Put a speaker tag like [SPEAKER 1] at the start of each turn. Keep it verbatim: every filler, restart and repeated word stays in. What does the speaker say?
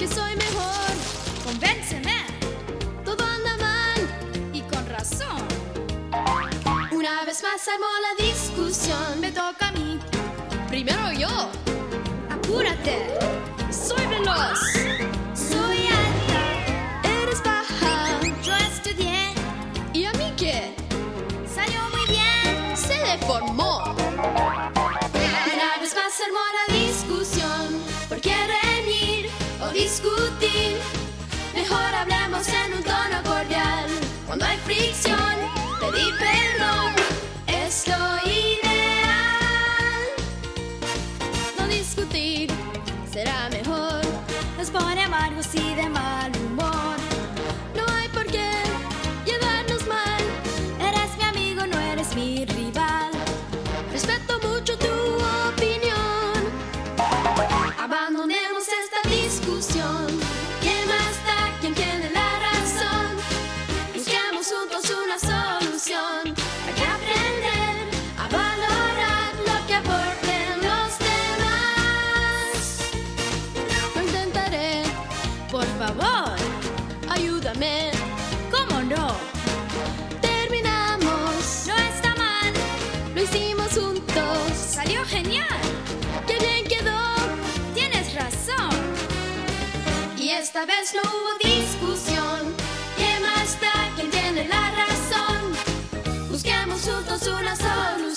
[SPEAKER 1] que soy mejor. Convénceme. Todo anda mal y con razón. Una vez más armó la discusión. Me toca a mí. Primero yo. Apúrate. Soy veloz. Soy alta. Eres baja. Yo estudié. ¿Y a mí qué? Salió muy bien. Se deformó. Una vez más armó la discusión. ¿Por qué reñir o discutir? Mejor hablemos en un tono cordial. Cuando hay fricción, pedir perdón es lo ideal. No discutir será mejor. Nos pone amargos y de mal humor. No hay por qué llevarnos mal. Eres mi amigo, no eres mi rival. Respeto mucho tu opinión. Abandonemos esta discusión. ¿Quién más da? ¿Quién tiene la razón? Busquemos juntos una solución. Hay que aprender a valorar lo que aporten los demás. Lo intentaré, por favor, ayúdame. ¿Cómo no? Terminamos, no está mal. Lo hicimos juntos, salió genial. ¡Qué bien quedó! Tienes razón. Y esta vez no hubo discusión. ¿Quién más da? ¿Quién tiene la razón? Busquemos juntos una solución.